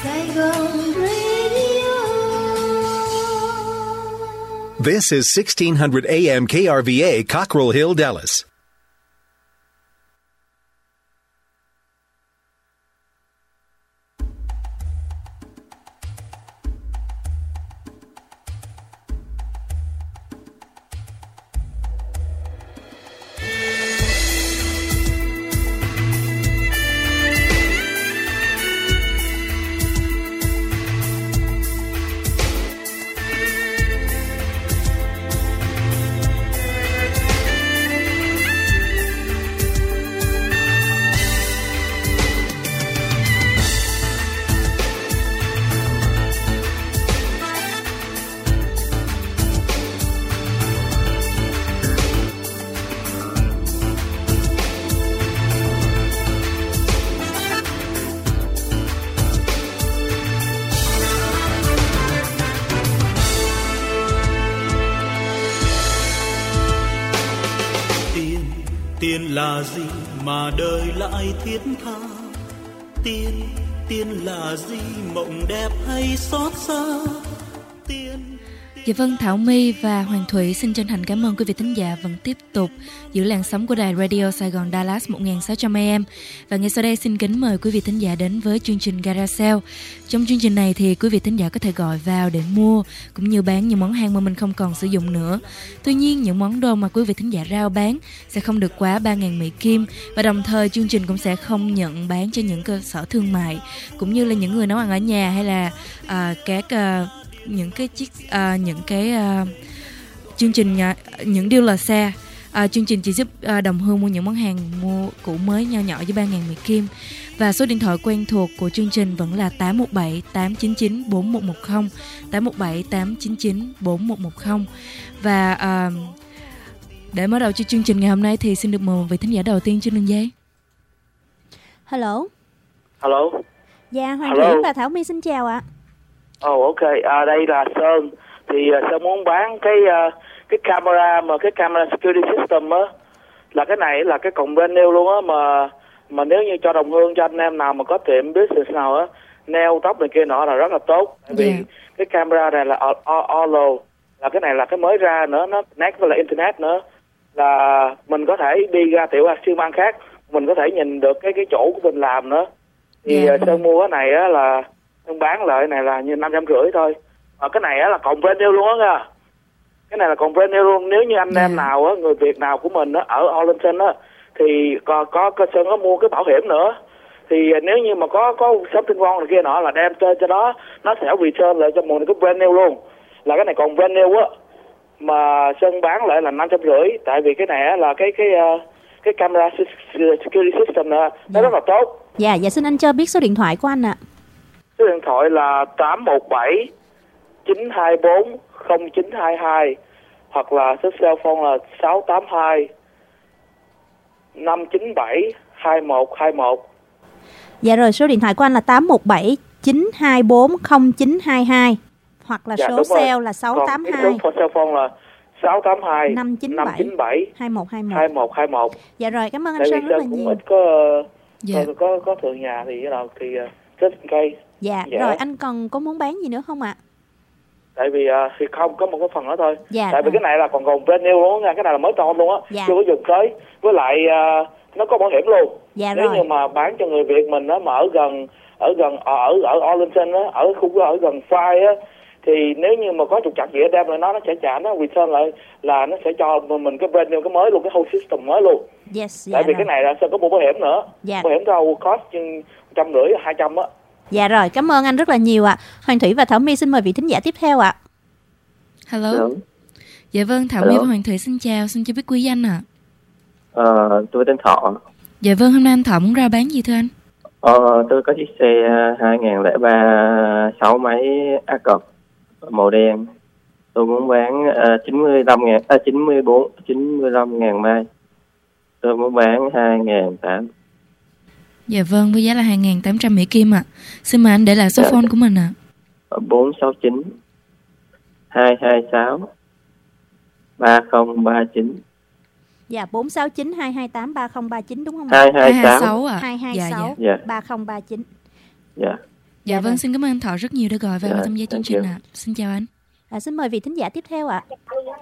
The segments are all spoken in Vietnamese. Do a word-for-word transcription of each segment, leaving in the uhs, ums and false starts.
Saigon Radio. This is sixteen hundred A M K R V A, Cockrell Hill, Dallas. Tiền là gì mà đời lại thiết tha? Tiền, tiền là gì mộng đẹp hay xót xa? Tiền. Dạ vâng, Thảo My và Hoàng Thủy xin chân thành cảm ơn quý vị thính giả vẫn tiếp tục giữ làn sóng của đài Radio Sài Gòn Dallas một nghìn sáu trăm A M. Và ngay sau đây xin kính mời quý vị thính giả đến với chương trình Garage Sale. Trong chương trình này thì quý vị thính giả có thể gọi vào để mua cũng như bán những món hàng mà mình không còn sử dụng nữa. Tuy nhiên những món đồ mà quý vị thính giả rao bán sẽ không được quá ba nghìn Mỹ Kim, và đồng thời chương trình cũng sẽ không nhận bán cho những cơ sở thương mại cũng như là những người nấu ăn ở nhà hay là uh, các uh, những cái chiếc uh, những cái uh, chương trình uh, những dealer xe. Uh, chương trình chỉ giúp uh, đồng hương mua những món hàng mua cũ mới nho nhỏ với ba nghìn Mỹ Kim. Và số điện thoại quen thuộc của chương trình vẫn là tám một bảy tám chín chín bốn một một không, tám một bảy tám chín chín bốn một một không. Và uh, để mở đầu cho chương trình ngày hôm nay thì xin được mời một vị thính giả đầu tiên trên đường dây. Hello. Hello. Dạ, Hoàng Hello. Thủy và Thảo My xin chào ạ. Ồ oh, ok, à, đây là Sơn. Thì uh, Sơn muốn bán cái uh, cái camera mà cái camera security system á, là cái này là cái còng brand new luôn á, mà mà nếu như cho đồng hương, cho anh em nào mà có tiệm business nào á, nail tóc này kia nọ là rất là tốt. Tại vì yeah. cái camera này là Olo, là cái này là cái mới ra nữa, nó connect với là internet nữa, là mình có thể đi ra tiểu siêu mang khác, mình có thể nhìn được cái cái chỗ của mình làm nữa. Thì yeah. uh, Sơn mua cái này á là Sơn bán lại này là như năm trăm rưỡi thôi. Ở cái này á là còn brand new luôn á nha. Cái này là còn brand new luôn. Nếu như anh em yeah. nào á, người Việt nào của mình á ở Arlington á, thì có có có Sơn có mua cái bảo hiểm nữa. Thì nếu như mà có có something wrong này kia nọ là đem cho cho đó, nó sẽ return lại cho mình cái brand new luôn. Là cái này còn brand new á, mà Sơn bán lại là năm trăm rưỡi. Tại vì cái này á là cái cái cái camera security system nó yeah. rất là tốt. Dạ, dạ xin anh cho biết số điện thoại của anh ạ. Số điện thoại là tám một bảy chín hai bốn không chín hai hai, hoặc là số cell phone là sáu tám hai năm chín bảy hai một hai một. Dạ rồi, số điện thoại của anh là tám một bảy chín hai bốn không chín hai hai, hoặc là dạ, số cell là sáu tám hai. Còn số cell phone là sáu tám hai năm chín bảy hai một hai một. hai một hai một. Dạ rồi, cảm ơn anh Sơn rất là nhiều. Ít có dạ. có có có thường nhà thì cái nào thì kết cây. Dạ, dạ, rồi anh còn có muốn bán gì nữa không ạ? Tại vì uh, thì không có một cái phần đó thôi. Dạ, tại rồi. vì cái này là còn còn brand new luôn nha, cái này là mới ton luôn á, dạ. chưa có dùng tới. Với lại uh, nó có bảo hiểm luôn. Dạ, nếu rồi. như mà bán cho người Việt mình á, mà ở gần ở gần ở ở Arlington á, ở khu ở gần Fry á, thì nếu như mà có trục trặc gì ở đem lại nó nó sẽ trả, nó return lại là nó sẽ cho mình cái brand new, cái mới luôn, cái whole system mới luôn. Yes, tại dạ vì rồi. cái này là sẽ có mua bảo hiểm nữa. Dạ. Bảo hiểm đâu cost chừng trăm rưỡi hai trăm á. Dạ rồi, cảm ơn anh rất là nhiều ạ. Hoàng Thủy và Thảo My xin mời vị thính giả tiếp theo ạ. Hello. Hello. Dạ vâng, Thảo My và Hoàng Thủy xin chào, xin cho biết quý danh ạ. À, tôi tên Thọ. Dạ vâng, hôm nay anh Thọ muốn ra bán gì thưa anh? Ờ, tôi có chiếc xe hai không không ba sáu máy A cọc màu đen. Tôi muốn bán uh, chín mươi lăm ngàn, à, chín mươi bốn, chín mươi lăm ngàn mai. Tôi muốn bán hai ngàn tám. Dạ vâng, với giá là hai nghìn tám trăm Mỹ Kim ạ. À. Xin mời anh để lại số dạ. phone của mình ạ. À. bốn sáu chín hai hai sáu ba không ba chín. Dạ, bốn sáu chín hai hai tám ba không ba chín đúng không ạ? hai hai sáu ạ. hai hai sáu ba không ba chín. Dạ. Dạ vâng, xin cảm ơn anh Thọ rất nhiều đã gọi vào Dạ, và tham gia chương thank trình you. ạ. Xin chào anh. À, xin mời vị thính giả tiếp theo ạ.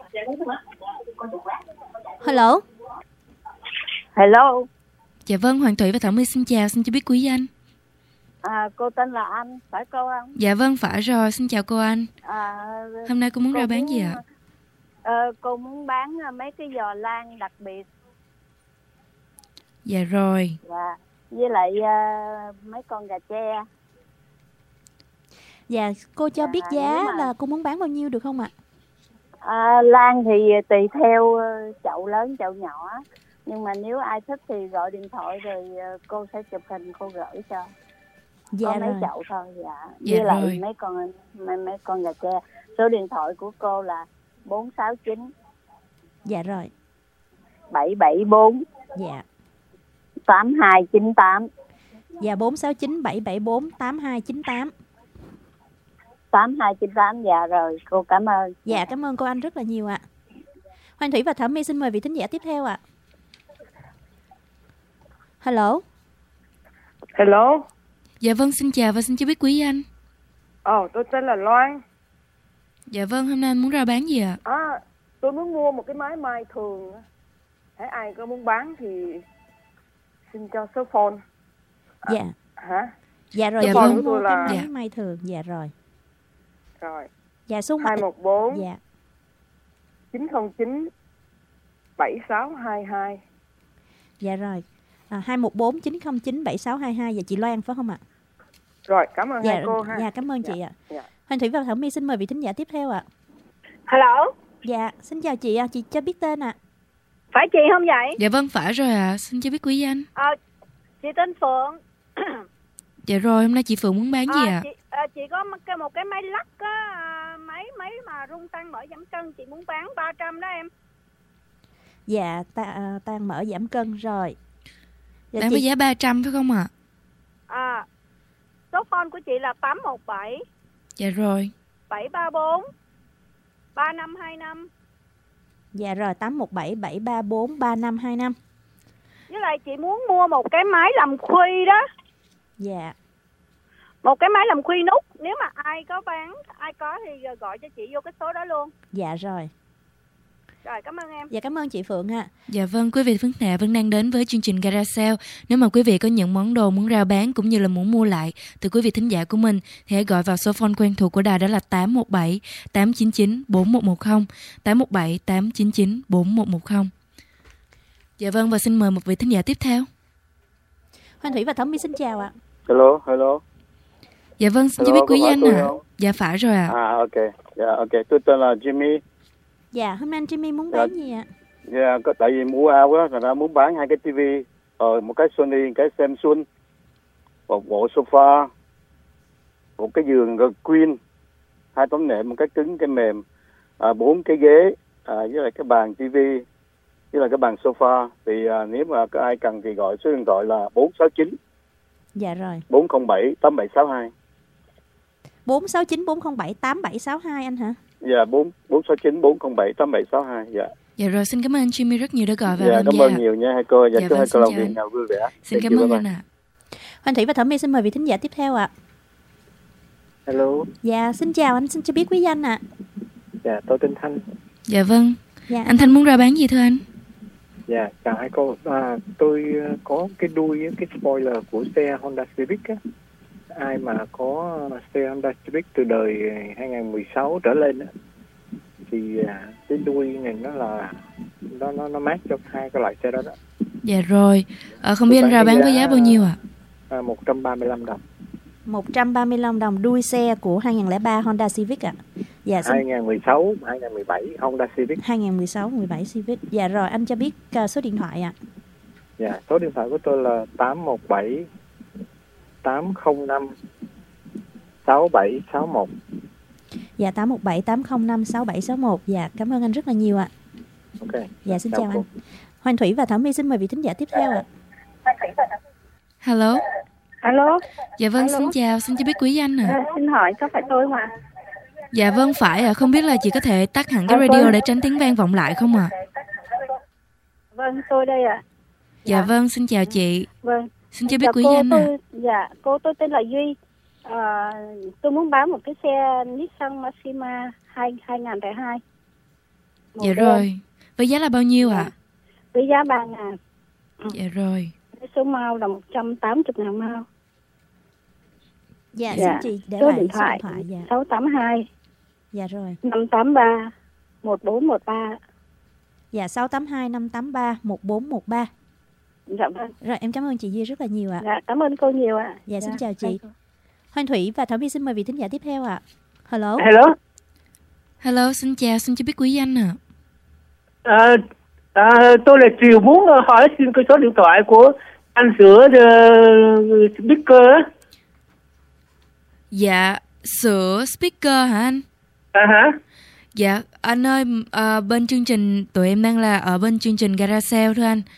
Hello. Hello. Dạ vâng, Hoàng Thủy và Thảo My xin chào, xin cho biết quý danh. À, cô tên là Anh, phải cô không? Dạ vâng, phải rồi, xin chào cô Anh. À, Hôm nay cô muốn cô rao bán muốn, gì ạ? Ờ, cô muốn bán mấy cái giò lan đặc biệt. Dạ rồi. Dạ. Với lại uh, mấy con gà tre. Dạ, cô cho Dạ, biết giá nếu mà- là cô muốn bán bao nhiêu được không ạ? À, lan thì tùy theo ờ, chậu lớn chậu nhỏ. Nhưng mà nếu ai thích thì gọi điện thoại rồi ờ, cô sẽ chụp hình cô gửi cho. Dạ Có mấy rồi. chậu thôi. Dạ. Dạ với lại rồi. mấy con mấy, mấy con gà tre. Số điện thoại của cô là bốn sáu chín Dạ rồi. bảy bảy bốn Dạ. tám hai chín tám. Dạ bốn sáu chín bảy bảy bốn tám hai chín tám. tám hai chín tám. Dạ rồi, cô cảm ơn. Dạ, cảm ơn cô Anh rất là nhiều ạ. Hoàng Thủy và Thảo My xin mời vị thính giả tiếp theo ạ. Hello. Hello. Dạ vâng, xin chào và xin cho biết quý danh. Ồ, tôi tên là Loan. Dạ vâng, hôm nay anh muốn rao bán gì ạ? À, tôi muốn mua một cái máy may thường. Hãy ai có muốn bán thì xin cho số phone. À, Dạ. hả? Dạ rồi, Dạ chị vâng. muốn mua Tôi cái là- máy Dạ. may thường. Dạ rồi. Rồi. Dạ số hai một bốn Dạ. chín không chín bảy sáu hai hai. Dạ rồi. À, hai một bốn chín không chín bảy sáu hai hai. Dạ chị Loan phải không ạ? Rồi, cảm ơn Dạ, hai cô ha. dạ cảm ơn Dạ, chị ạ. dạ. Hoàng Thủy và Thảo My xin mời vị thính giả tiếp theo ạ. Hello. Dạ, xin chào chị ạ, chị cho biết tên ạ. Phải chị không vậy? Dạ vâng, phải rồi ạ, xin cho biết quý danh. À, chị tên Phượng. Dạ rồi, hôm nay chị Phượng muốn bán gì À, ạ? chị, à, chị có một cái, một cái máy lắc á, à, máy máy mà rung tăng mở giảm cân, chị muốn bán ba trăm đó em. Dạ, ta, à, tan mở giảm cân rồi. Dạ, Bán chị- với giá ba trăm phải không ạ? À, số phone của chị là tám một bảy Dạ rồi. bảy ba bốn ba năm hai năm. Dạ rồi, tám một bảy bảy ba bốn ba năm hai năm. Với lại chị muốn mua một cái máy làm khuy đó, Dạ. một cái máy làm khuy nút. Nếu mà ai có bán, ai có thì gọi cho chị vô cái số đó luôn. Dạ rồi. Rồi, cảm ơn em. Dạ cảm ơn chị Phượng ạ. Dạ vâng, quý vị khán giả vẫn đang đến với chương trình Gara Sale. Nếu mà quý vị có những món đồ muốn rao bán cũng như là muốn mua lại từ quý vị thính giả của mình thì hãy gọi vào số phone quen thuộc của đài, đó là tám một bảy tám chín chín bốn một một không, tám một bảy tám chín chín bốn một một không. Dạ vâng, và xin mời một vị thính giả tiếp theo. Hoàng Thủy và Thảo My xin chào ạ. Hello, hello. Dạ vâng, xin cho Hello, biết quý có phải danh tôi ạ. không? Dạ phải rồi ạ. À, ok. Dạ, ok. Tôi tên là Jimmy. Dạ, hôm nay anh Jimmy muốn Dạ. bán gì ạ? Dạ, có tại vì mua ao á, thành ra muốn bán hai cái tivi, rồi một cái Sony, một cái Samsung, một bộ sofa, một cái giường Queen, hai tấm nệm, một cái cứng, cái mềm, à, bốn cái ghế, à, với lại cái bàn tivi, với lại cái bàn sofa. Thì à, nếu mà có ai cần thì gọi số điện thoại là bốn sáu chín Dạ rồi. bốn không bảy tám bảy sáu hai. bốn sáu chín bốn không bảy tám bảy sáu hai anh hả? Dạ, bốn bốn sáu chín bốn không bảy tám bảy sáu hai. Dạ. Dạ rồi, xin cảm ơn anh Jimmy rất nhiều đã gọi vào Dạ, tham cảm gia ơn ạ. nhiều nha hai cô. Dạ, Dạ chúc vâng, hai cô xin làm chào việc anh. nào vui vẻ. Xin Thank cảm you, ơn bye anh bye. ạ. Hoàng Thủy và Thảo My xin mời vị thính giả tiếp theo ạ. Hello, Dạ, xin chào anh, xin cho biết quý danh ạ. dạ tôi tên Thanh. Dạ vâng, Dạ. anh Thanh muốn rao bán gì thưa anh? Dạ chào hai cô. À, tôi ờ, có cái đuôi cái spoiler của xe Honda Civic á. Ai mà có xe Honda Civic từ đời hai không một sáu trở lên á, thì à, cái đuôi này nó là nó nó nó mát cho hai cái loại xe đó đó. Dạ rồi, ờ, không biết Tôi anh rao bán bán cái với giá giá- bao nhiêu ạ? À, một trăm ba mươi lăm đồng. một trăm ba mươi lăm đồng đuôi xe của hai không không ba Honda Civic ạ. Dạ xin hai không một sáu, hai không một bảy Honda Civic. hai không một sáu mười bảy Civic. Dạ rồi, anh cho biết uh, số điện thoại ạ. Dạ, số điện thoại của tôi là tám một bảy tám không năm sáu bảy sáu một. Dạ tám một bảy tám không năm sáu bảy sáu một. Dạ cảm ơn anh rất là nhiều ạ. Ok. Dạ xin Chào chào cô. anh. Hoàng Thủy và Thảo My xin mời vị thính giả tiếp theo ạ. Hello. Alo. Dạ vâng, Alo. xin chào, xin cho biết quý danh ạ. À, xin hỏi có phải tôi không ạ? Dạ vâng, phải ạ. Không biết là chị có thể tắt hẳn cái À, radio vâng. để tránh tiếng vang vọng lại không ạ? Vâng, tôi đây ạ. Dạ vâng, xin chào chị. Vâng. Xin cho biết Dạ, quý cô danh ạ. tôi, dạ, cô tôi tên là Duy. À, tôi muốn bán một cái xe Nissan Maxima hai hai nghìn lẻ hai. Dạ rồi. Với giá là bao nhiêu ạ? À? Với giá ba ngàn. Ừ. Dạ rồi. Số mao là một trăm tám mươi ngàn mao. Dạ, dạ. Xin chị để số lại điện thoại, số điện thoại. Dạ. sáu tám hai. Dạ rồi. năm tám ba một bốn một ba. Dạ, sáu tám hai năm tám ba một bốn một ba. Dạ vâng. Rồi, em cảm ơn chị Duy rất là nhiều ạ. Dạ, cảm ơn cô nhiều ạ. Dạ, dạ, xin chào chị. Hoan Thủy và Thảo My xin mời vị thính giả tiếp theo ạ. Hello. Hello. Hello, xin chào, xin cho biết quý danh ạ. À, à, tôi là Triều, muốn hỏi xin cái số điện thoại của anh Sữa uh, speaker. Dạ, Sữa speaker hả anh? À hả? Dạ, anh ơi, à, bên chương trình, tụi em đang là ở bên chương trình Gara Sale thưa anh.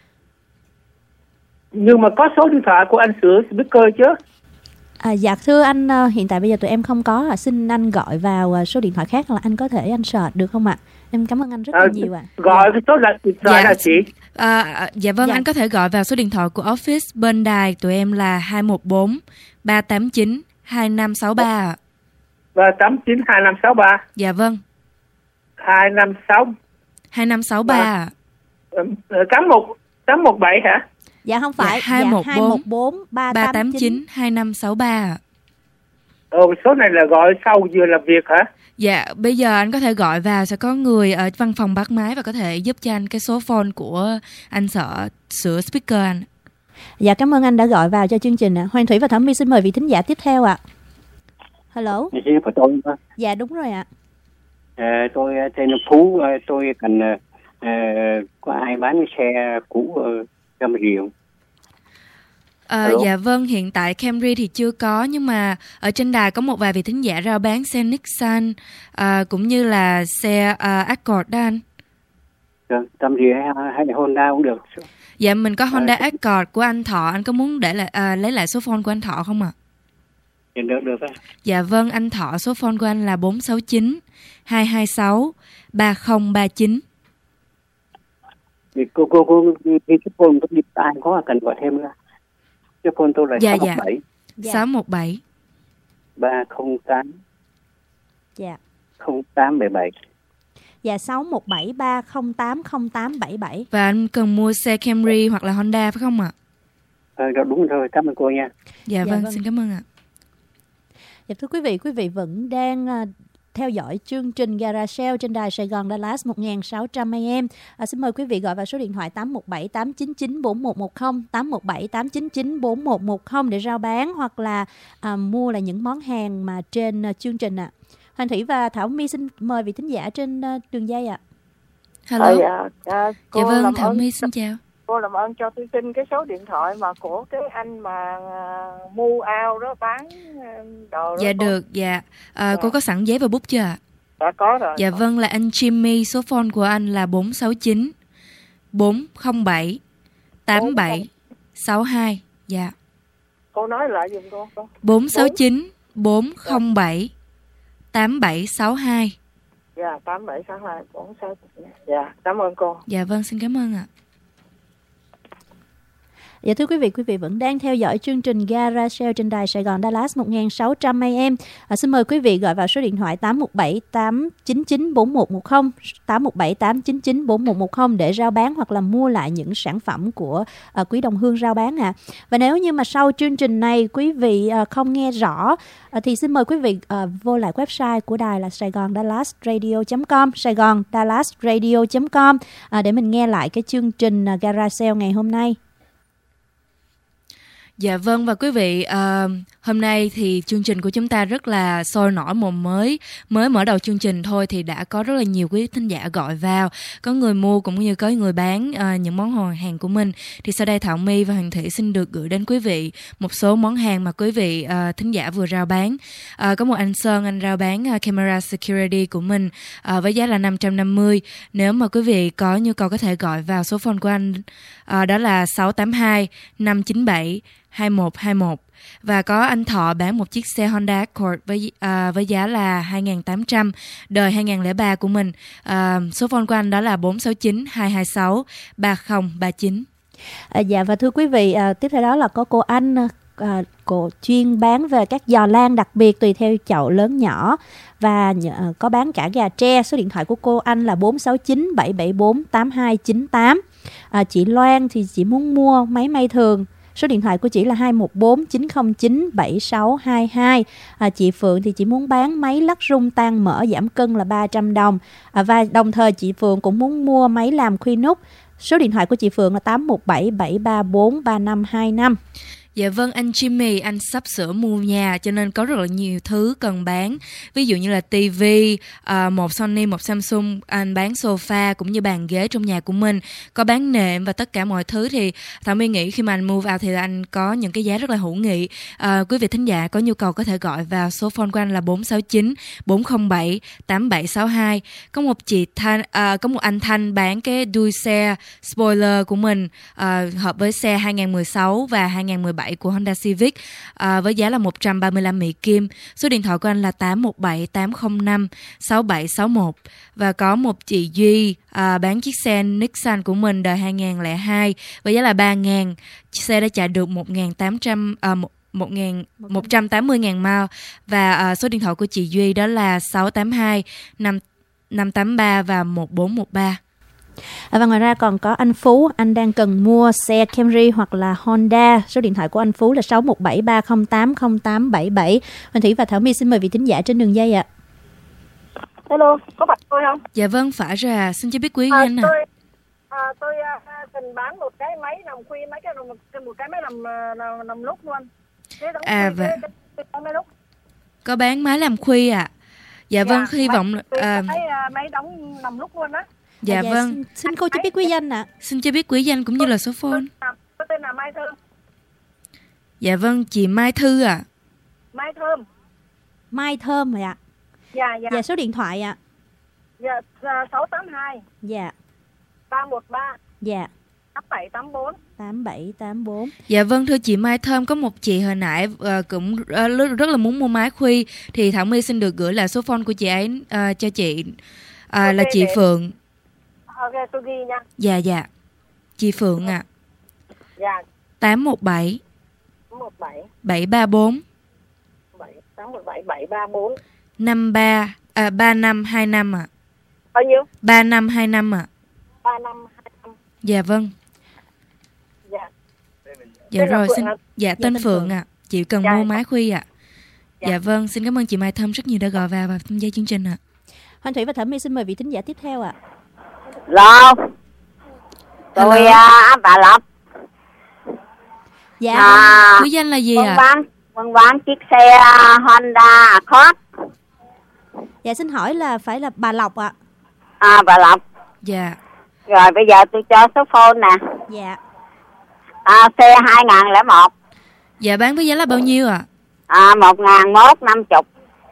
Nhưng mà có số điện thoại của anh Sữa speaker chứ? À, dạ thưa anh, hiện tại bây giờ tụi em không có, à, xin anh gọi vào số điện thoại khác là anh có thể anh search được không ạ? Em cảm ơn anh rất là à, nhiều ạ. Gọi dạ. Cái số điện thoại dạ, là chị? À, dạ vâng, dạ. Anh có thể gọi vào số điện thoại của office bên đài tụi em là hai một bốn ba tám chín hai năm sáu ba ạ. ba tám chín hai năm sáu ba. Dạ vâng. hai năm sáu hai năm sáu ba ạ. tám một bảy hả? Dạ không phải, dạ, hai một bốn ba tám chín hai năm sáu ba ạ. Ờ, số này là gọi sau vừa làm việc hả? Dạ, bây giờ anh có thể gọi vào, sẽ có người ở văn phòng bắt máy và có thể giúp cho anh cái số phone của anh Sợ Sữa speaker anh. Dạ, cảm ơn anh đã gọi vào cho chương trình ạ. Hoan Thủy và Thảo My xin mời vị thính giả tiếp theo ạ. Hello. Chị của tôi hả? Dạ đúng rồi ạ. À, tôi tên Phú, tôi cần à, có ai bán xe cũ Cam Rìu. À, dạ vâng, hiện tại Camry thì chưa có, nhưng mà ở trên đài có một vài vị thính giả rao bán xe Nissan à, cũng như là xe à, Accord đó anh. Cam Rìu hay, hay Honda cũng được. Dạ mình có Honda à, Accord của anh Thọ, anh có muốn để lại à, lấy lại số phone của anh Thọ không ạ? À? Được được. Đấy. Dạ vâng, anh Thọ số phone của anh là bốn sáu chín hai hai sáu ba không ba chín. Thì cô cô cô cái phone có đi ai có cần gọi thêm nữa. Cái phone tôi là dạ, sáu một bảy. Dạ. sáu một bảy ba không tám. Dạ. không tám bảy bảy. Dạ sáu một bảy ba không tám không tám bảy bảy. Và anh cần mua xe Camry hoặc là Honda phải không ạ? Ờ à, đúng rồi, cảm ơn cô nha. Dạ, dạ vâng, vâng, xin cảm ơn ạ. Dạ thưa quý vị, quý vị vẫn đang uh, theo dõi chương trình Gara Sale trên đài Sài Gòn Dallas một nghìn sáu trăm a em. À, xin mời quý vị gọi vào số điện thoại tám một bảy tám chín chín bốn một một không, tám một bảy tám chín chín bốn một một không để rao bán hoặc là à, mua là những món hàng mà trên uh, chương trình ạ. À. Hoàng Thủy và Thảo My xin mời vị thính giả trên uh, đường dây ạ. À. Hello. À, dạ, à, dạ vâng, Thảo My xin chào. Cô làm ơn cho tôi xin cái số điện thoại mà của cái anh mà uh, mua ao đó bán đồ đó. Dạ cô. được, dạ. À, dạ. Cô có sẵn giấy và bút chưa ạ? Dạ có rồi. Dạ vâng, là anh Jimmy, số phone của anh là bốn sáu chín bốn không bảy tám bảy sáu hai. Dạ. Cô nói lại giùm cô. bốn sáu chín bốn không bảy tám bảy sáu hai. Dạ, tám bảy sáu hai bốn sáu. Dạ, cảm ơn cô. Dạ vâng, xin cảm ơn ạ. Dạ thưa quý vị, quý vị vẫn đang theo dõi chương trình Gara Sale trên đài Sài Gòn Dallas một nghìn sáu trăm a em. À, xin mời quý vị gọi vào số điện thoại tám một bảy tám chín chín bốn một một không, tám một bảy tám chín chín bốn một một không để rao bán hoặc là mua lại những sản phẩm của à, Quý Đồng Hương rao bán ạ. À. Và nếu như mà sau chương trình này quý vị à, không nghe rõ à, thì xin mời quý vị à, vô lại website của đài là sài gòn dallas radio chấm com, sài gòn dallas radio chấm com à, để mình nghe lại cái chương trình à, Gara Sale ngày hôm nay. Dạ vâng, và quý vị, uh, hôm nay thì chương trình của chúng ta rất là sôi nổi, mồm mới mới mở đầu chương trình thôi thì đã có rất là nhiều quý thính giả gọi vào, có người mua cũng như có người bán uh, những món hàng hàng của mình. Thì sau đây Thảo My và Hoàng Thị xin được gửi đến quý vị một số món hàng mà quý vị uh, thính giả vừa rao bán. Uh, có một anh Sơn, anh rao bán uh, camera security của mình uh, với giá là năm trăm năm mươi. Nếu mà quý vị có nhu cầu có thể gọi vào số phone của anh, uh, đó là sáu tám hai năm chín bảy hai một hai một. Và có anh Thọ bán một chiếc xe Honda Accord với à, với giá là hai nghìn tám trăm, đời hai nghìn lẻ ba của mình. À, số phone của anh đó là bốn sáu chín hai hai sáu ba không ba chín. À, dạ và thưa quý vị, à, tiếp theo đó là có cô Anh à, cô chuyên bán về các giò lan đặc biệt tùy theo chậu lớn nhỏ, và à, có bán cả gà tre. Số điện thoại của cô Anh là bốn sáu chín bảy bảy bốn tám hai chín tám. À, chị Loan thì chị muốn mua máy may thường. Số điện thoại của chị là hai một bốn chín không chín bảy sáu hai hai. À, chị Phượng thì chị muốn bán máy lắc rung tan mỡ giảm cân là ba trăm đồng. À, và đồng thời chị Phượng cũng muốn mua máy làm khuy nút. Số điện thoại của chị Phượng là tám một bảy bảy ba bốn ba năm hai năm. Dạ vâng, anh Jimmy, anh sắp sửa mua nhà cho nên có rất là nhiều thứ cần bán. Ví dụ như là tivi, uh, một Sony, một Samsung, anh bán sofa cũng như bàn ghế trong nhà của mình. Có bán nệm và tất cả mọi thứ thì Thảo My nghĩ khi mà anh move out thì anh có những cái giá rất là hữu nghị. Uh, quý vị thính giả có nhu cầu có thể gọi vào số phone của anh là bốn sáu chín bốn không bảy tám bảy sáu hai. Có một chị Thanh, uh, có một anh Thanh bán cái đuôi xe spoiler của mình uh, hợp với xe hai không một sáu và hai không một bảy của Honda Civic à, với giá là một trăm ba mươi lăm Mỹ Kim. Số điện thoại của anh là tám một bảy tám không năm sáu bảy sáu một. Và có một chị Duy à, bán chiếc xe Nissan của mình đời hai không không hai với giá là ba nghìn. Chiếc xe đã chạy được một nghìn tám trăm à, một trăm tám mươi nghìn mile. Và à, số điện thoại của chị Duy đó là sáu tám hai năm năm tám ba và một bốn một ba. À, và ngoài ra còn có anh Phú, anh đang cần mua xe Camry hoặc là Honda. Số điện thoại của anh Phú là sáu một bảy ba không tám không tám bảy bảy. Hoàng Thủy và Thảo My xin mời vị thính giả trên đường dây ạ. À. Hello, có bạn tôi không? Dạ vâng, phải rồi à. Xin cho biết quý à, danh à. Tôi, à, tôi à, cần bán một cái máy nằm khuy, mấy cái một, một cái máy nằm nằm, nằm lúc luôn. À và có bán máy làm khuy ạ. À. Dạ, dạ vâng, hy vọng à, máy, máy đóng nằm lúc luôn á. Dạ, à, dạ vâng. Xin, xin cô cho biết quý danh ạ. À. Xin cho biết quý danh cũng như là số phone. Tôi tên là Mai Thư. Dạ vâng, chị Mai Thư ạ. À. Mai Thơm. Mai Thơm rồi ạ. À. Dạ, dạ. Dạ, số điện thoại ạ. À. Dạ, sáu tám hai. Dạ. ba một ba. Dạ. tám bảy tám bốn. tám bảy tám bốn. Dạ vâng, thưa chị Mai Thơm, có một chị hồi nãy uh, cũng uh, rất là muốn mua máy khuy thì Thảo My xin được gửi lại số phone của chị ấy uh, cho chị uh, okay, là chị để... Phượng. Ok, tôi ghi nha. Dạ dạ. Chị Phượng ạ. À. Dạ. tám một bảy bảy ba bốn tám một bảy bảy ba bốn năm ba à ba năm hai năm ạ. À. Bao nhiêu? ba năm hai năm ạ. À. ba năm hai năm. Dạ vâng. Dạ. Dạ tên rồi xin dạ, dạ tên Phượng ạ. À. Chị cần dạ. mua máy khuy ạ. À. Dạ. Dạ vâng, xin cảm ơn chị Mai Thơm rất nhiều đã gọi vào và tham gia chương trình ạ. À. Hoàng Thủy và Thảo My xin mời vị thính giả tiếp theo ạ. À. Hello. Tôi à, bà Lộc. Dạ. À, quý danh là gì ạ? À? Bán, bán bán chiếc xe Honda Accord. Dạ xin hỏi là phải là bà Lộc ạ. À? à bà Lộc. Dạ. Rồi bây giờ tôi cho số phone nè. Dạ. À, xe hai không không một. Dạ bán với giá là bao nhiêu ạ? À? À một nghìn một năm mươi.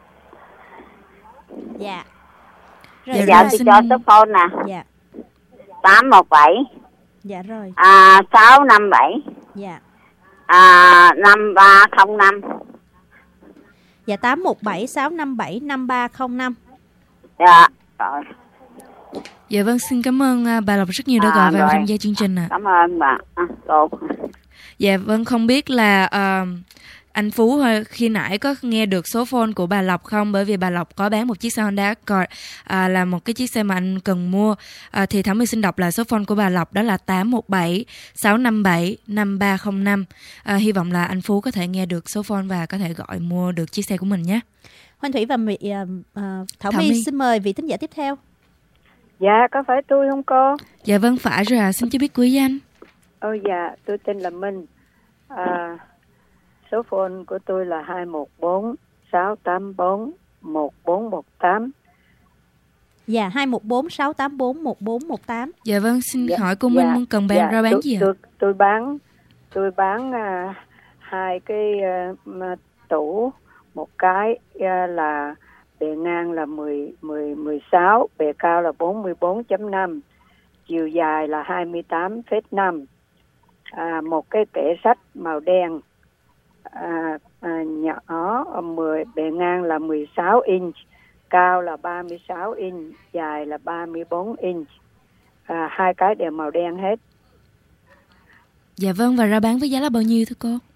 Dạ. Rồi bây giờ tôi xin... cho số phone nè. Dạ. tám một bảy. Dạ rồi. À sáu năm bảy. Dạ. À năm ba không năm. Dạ tám một bảy sáu năm bảy năm ba không năm. Dạ rồi. Dạ vâng, xin cảm ơn bà Lộc rất nhiều đã gọi à, vào tham gia chương trình ạ. À. Cảm ơn bà. À, cô. Dạ vâng, không biết là uh, anh Phú khi nãy có nghe được số phone của bà Lộc không? Bởi vì bà Lộc có bán một chiếc xe Honda Accord à, là một cái chiếc xe mà anh cần mua. À, thì Thảo My xin đọc lại số phone của bà Lộc đó là tám một bảy sáu năm bảy năm ba không năm. À, hy vọng là anh Phú có thể nghe được số phone và có thể gọi mua được chiếc xe của mình nhé. Hoàng Thủy và Mỹ, uh, Thảo, Thảo My, My xin mời vị thính giả tiếp theo. Dạ, có phải tôi không cô? Dạ vâng, phải rồi à. Xin cho biết quý danh. Ồ dạ, tôi tên là Minh. À, số phone của tôi là hai một bốn sáu tám bốn một bốn một tám. Dạ, hai một bốn sáu tám bốn một bốn một tám. Dạ vâng, xin dạ, hỏi cô Minh dạ, cần bán dạ, ra bán tôi, gì ạ? Tôi, tôi bán tôi bán uh, hai cái uh, tủ, một cái uh, là bề ngang là mười, mười, mười sáu, bề cao là bốn mươi bốn chấm năm, chiều dài là hai mươi tám phẩy năm. À, một cái kệ sách màu đen à, à, nhỏ mười, bề ngang là mười sáu inch, cao là ba mươi sáu inch, dài là ba mươi bốn inch. À, hai cái đều màu đen hết. Dạ vâng, và ra bán với giá là bao nhiêu thưa cô?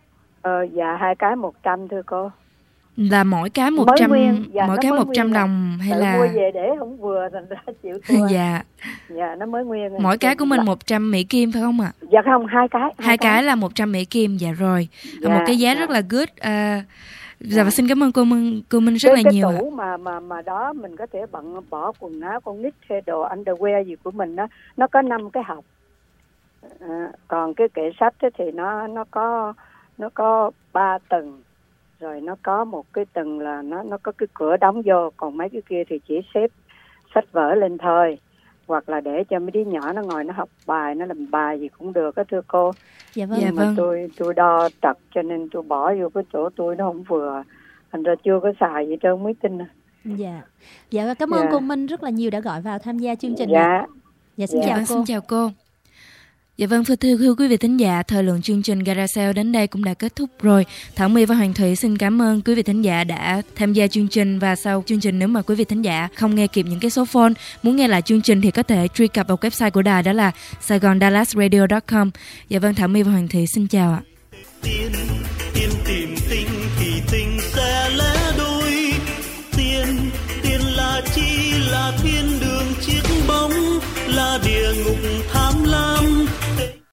Ờ, dạ hai cái một trăm thưa cô. Là mỗi cái một trăm, dạ, mỗi cái một trăm đồng hay tự là mua về để không vừa thành ra chịu thua. Dạ. Dạ nó mới nguyên. Mỗi cái của mình dạ. một trăm Mỹ Kim phải không ạ? Dạ không, hai cái. Hai, hai cái. cái là một trăm Mỹ Kim, dạ rồi. Dạ, một cái giá dạ. rất là good. À, dạ và xin cảm ơn cô Minh, cô Minh rất cái, là cái nhiều tủ ạ. mà mà mà đó mình có thể bận bỏ quần áo con nít hay đồ underwear gì của mình đó, nó có năm cái hộc. À, còn cái kệ sách thì nó nó có nó có ba tầng, rồi nó có một cái tầng là nó nó có cái cửa đóng vô, còn mấy cái kia thì chỉ xếp sách vở lên thôi, hoặc là để cho mấy đứa nhỏ nó ngồi nó học bài, nó làm bài gì cũng được á thưa cô. Dạ vâng. Nhưng Dạ mà vâng. tôi tôi đo trật cho nên tôi bỏ vô cái chỗ tôi nó không vừa, thành ra chưa có xài gì trơn mới tin. Dạ. Dạ và cảm ơn Dạ. cô Minh rất là nhiều đã gọi vào tham gia chương trình. Dạ. Này. Dạ xin Dạ chào vâng, cô. xin chào cô. Dạ vâng, thưa, thưa, thưa quý vị thính giả, thời lượng chương trình Garage Sale đến đây cũng đã kết thúc rồi. Thảo My và Hoàng Thủy xin cảm ơn quý vị thính giả đã tham gia chương trình. Và sau chương trình, nếu mà quý vị thính giả không nghe kịp những cái số phone, muốn nghe lại chương trình thì có thể truy cập vào website của đài, đó là saigon dallas radio chấm com. Dạ vâng, Thảo My và Hoàng Thủy xin chào ạ. Tiên, tiên tìm tinh thì tinh